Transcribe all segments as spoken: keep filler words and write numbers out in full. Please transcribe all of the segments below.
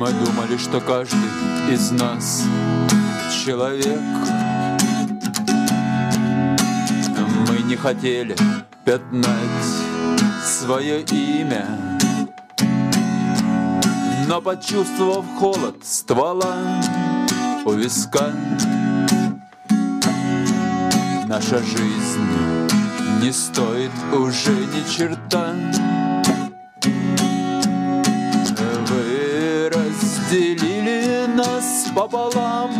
Мы думали, что каждый из нас человек. Мы не хотели пятнать свое имя, но, почувствовав холод ствола у виска, наша жизнь не стоит уже ни черта. Вы разделили нас пополам,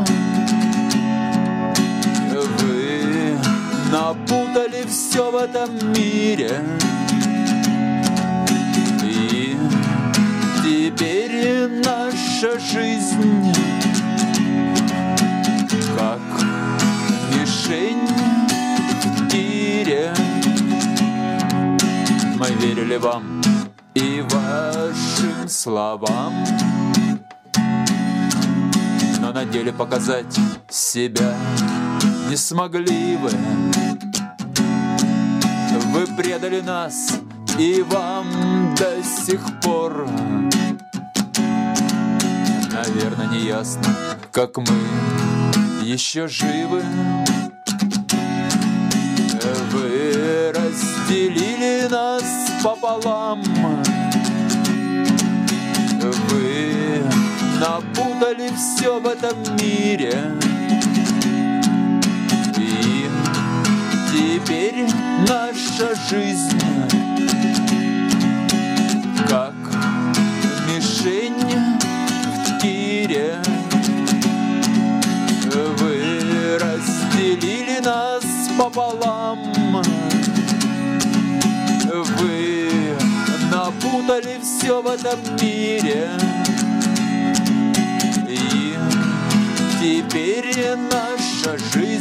вы напутали все в этом мире, и теперь наша жизнь как мишень в тире. Мы верили вам и вашим словам, но на деле показать себя не смогли вы. Вы предали нас, и вам до сих пор, наверное, не ясно, как мы еще живы. Вы разделили нас пополам, вы напутали все в этом мире, и теперь наша жизнь как мишень в тире. Вы разделили нас пополам, вы напутали все в этом мире, и теперь наша жизнь